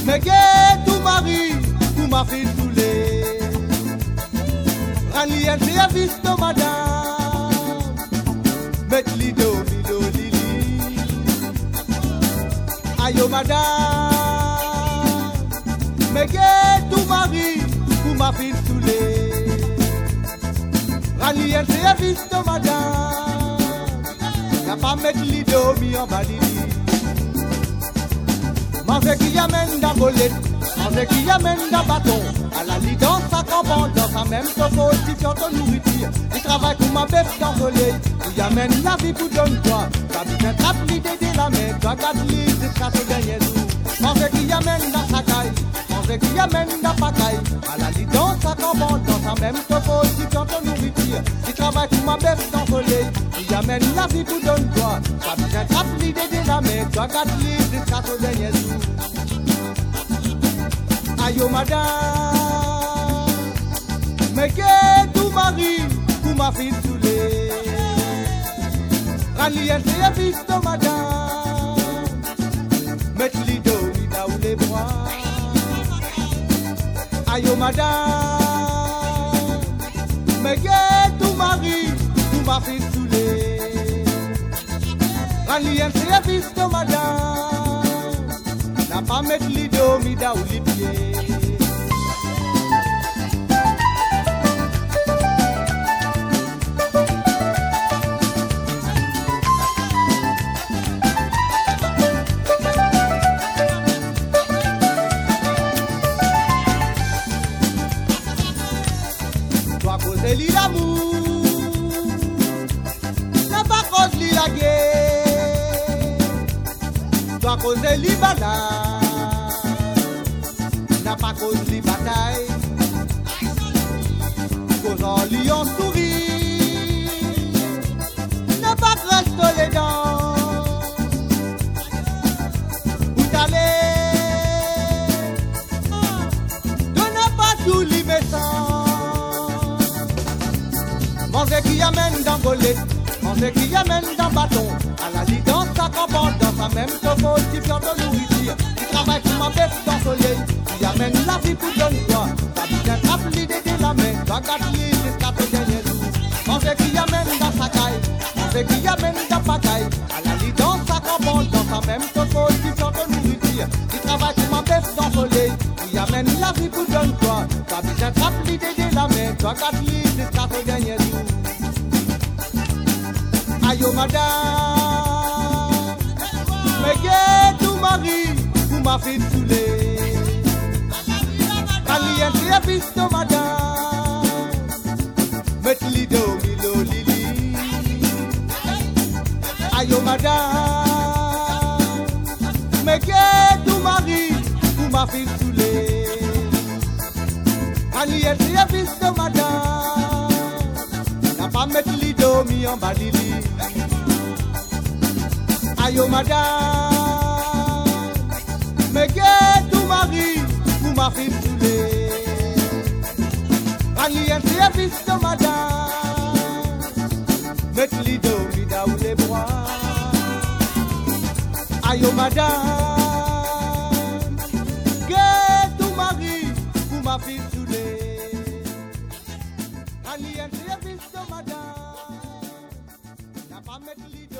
Mais que tout mari, pour ma fille saoulée. Rani un service de madame. Met lido, lido, lili. Ayo madame. Mais que tout mari, pour ma fille saoulée. Rani un service de madame. N'a pas mettre lido, mi en bas lili. Manger qui amène dans bolette, manger qui amène dans bâton. À la lit dans sa campagne, dans sa même position de nourriture. Il travaille pour ma bête dans le soleil. Il amène la vie pour donner toi. Ça vient trappe l'idée de la main, toi garde-lui jusqu'à ce dernier jour. Manger qui amène dans sa caille, manger qui amène dans sa caille. À la lit dans sa campagne, dans sa même position de nourriture. Il travaille pour ma bête dans le soleil. Il amène la vie pour donner toi. Ça vient trappe l'idée de la main, toi garde-lui jusqu'à ce dernier jour. Ayo madame, mais que tout mari, pour ma fille saoulée. Rani un service de madame, met lido, ida ou les bras. Ayo madame, mais que tout mari, pour ma fille saoulée. Rani un service de madame, n'a pas mettre lido, mida ou les pieds. Toi causer li l'amour, n'a pas cause li la guerre. Toi causer li balade, n'a pas cause li bataille. Causant li en souris, n'a pas reste les dents. Où t'allez, de n'a pas tout li méchant. Manger qui amène dans bolette, manger qui amène dans bâton. À la lit dans sa campagne, dans sa même position de nourriture. Il travaille pour ma bête dans le soleil. Il amène la vie pour donner toi. Ça vient trappe l'idée de la main, toi garde-lui jusqu'à ce dernier jour. Manger qui amène dans sa caille, manger qui amène dans sa caille. À la lit dans sa campagne, dans sa même position de nourriture. Il travaille pour ma bête dans le soleil. Il amène la vie pour donner toi. Ça vient trappe l'idée de la main, toi garde-lui jusqu'à ce dernier jour. Ayo madame, mais que tout mari, pour ma fille saoulée. Rani un service de madame, met lido, milo, lili. Ayo madame, mais que tout mari, pour ma fille saoulée. Rani un service de madame, n'a pas mettre lido, mi en bas lili. Ayo madame, mais que tout mari, pour ma fille saoulée. Rani un service de madame, met lido, mida ou les bras. Ayo madame, que tout mari, pour ma fille saoulée. Rani un service de madame, n'a pas mettre lido.